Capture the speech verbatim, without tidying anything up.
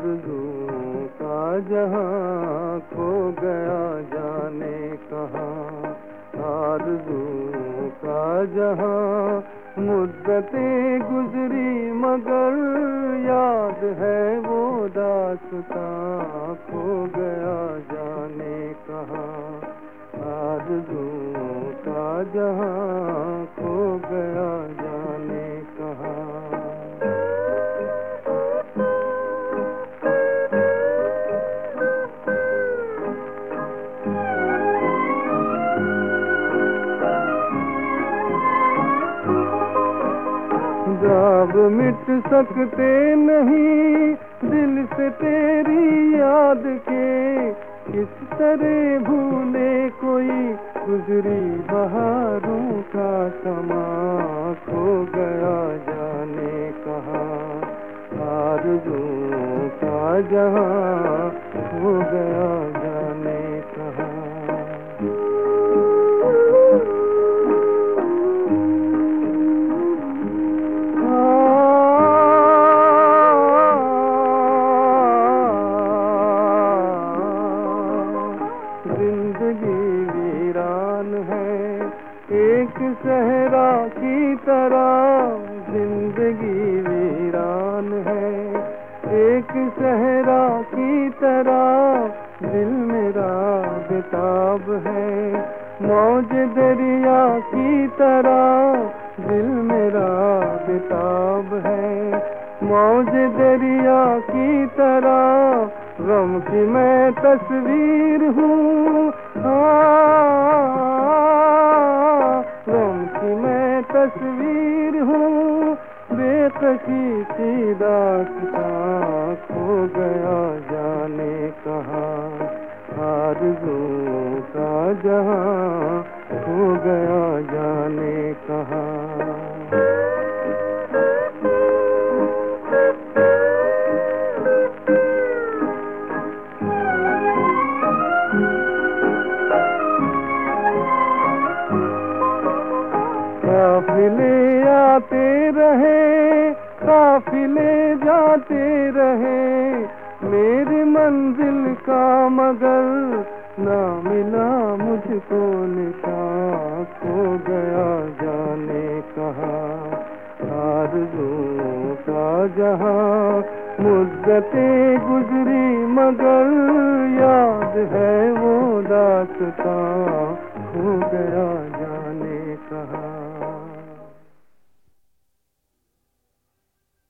आरज़ू का जहां खो गया जाने कहाँ। आरज़ू का जहां मुद्दतें गुजरी मगर याद है वो दास्तां खो गया जाने कहाँ। आरज़ू का जहां खो गया जाने कहाँ। ख्वाब मिट सकते नहीं दिल से तेरी याद के, किस तरह भूले कोई गुजरी बहारों का समा खो गया जाने कहाँ। आरज़ू का जहां खो गया जाने कहाँ। जिंदगी वीरान है एक सहरा की तरह, जिंदगी वीरान है एक सहरा की तरह, दिल मेरा बेताब है मौज दरिया की तरह, दिल मेरा बेताब है मौज दरिया की तरह। गम की मैं तस्वीर हूँ, गम की मैं तस्वीर हूँ, बेकसी की दास्तां खो गया जाने कहाँ। आरज़ू का जहां खो गया जाने कहाँ। काफिले आते रहे काफिले जाते रहे, मेरी मंजिल का मगर ना मिला मुझको निशान खो गया जाने कहाँ। आरज़ू का जहां मुद्दतें गुजरी मगर याद है वो दास्तां खो गया जाने कहाँ।